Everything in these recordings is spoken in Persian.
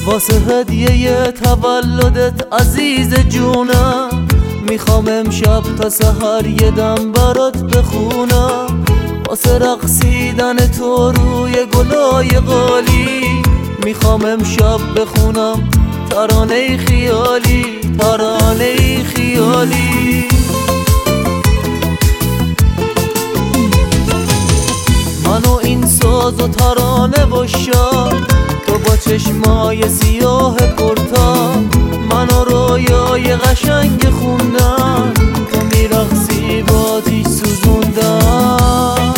واسه هدیه تولدت عزیز جونم، میخوام امشب تا سحر یه دم برات بخونم. واسه رقصیدن تو روی گلای قالی، میخوام امشب بخونم ترانه خیالی، ترانه خیالی. منو این ساز و ترانه و شاد، تو با چشمای سیاه پرتاب، منو رویای قشنگ خوندن، تو میرقصی با آتیش سوزوندن.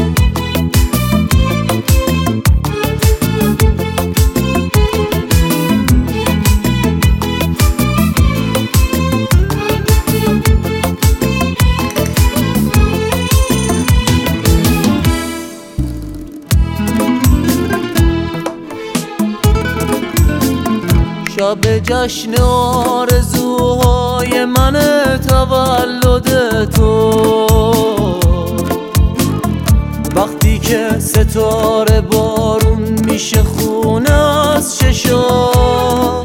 شب جشن آرزوهای من تولد تو، وقتی که ستاره بارون میشه خونه از چشات،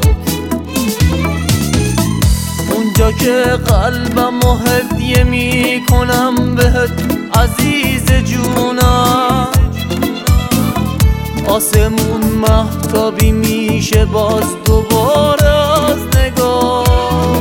اونجا که قلبمو هدیه میکنم بهت عزیز جونم. آسمون مهتابی میشه باز دوباره از نگاه.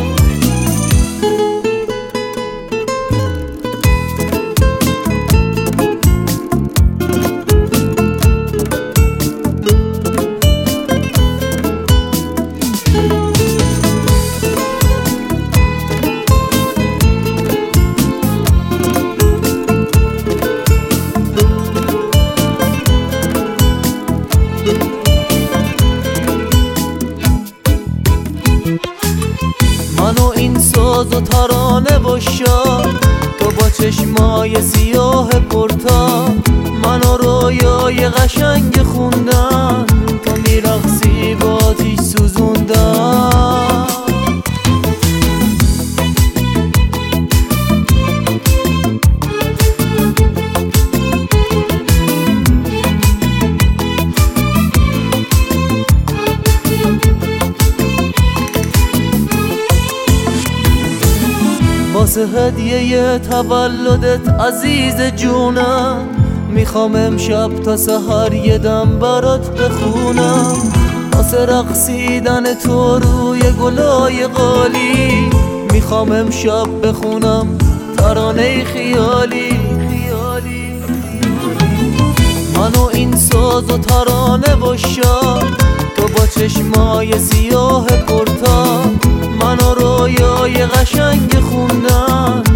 منو این ساز و ترانه و شاد، تو با چشمای سیاه پرتاب، منو رویای قشنگ خوندن، تو میرقصی با آتیش سوزوندن. واسه هدیه تولدت عزیز جونم، میخوام امشب تا سحر یه دم برات بخونم. واسه رقصیدن تو روی گلای قالی، میخوام امشب بخونم ترانه خیالی. منو این ساز و ترانه و شاد، تو با چشمای سیاه پرتاب، منو رویای قشنگ خوندن،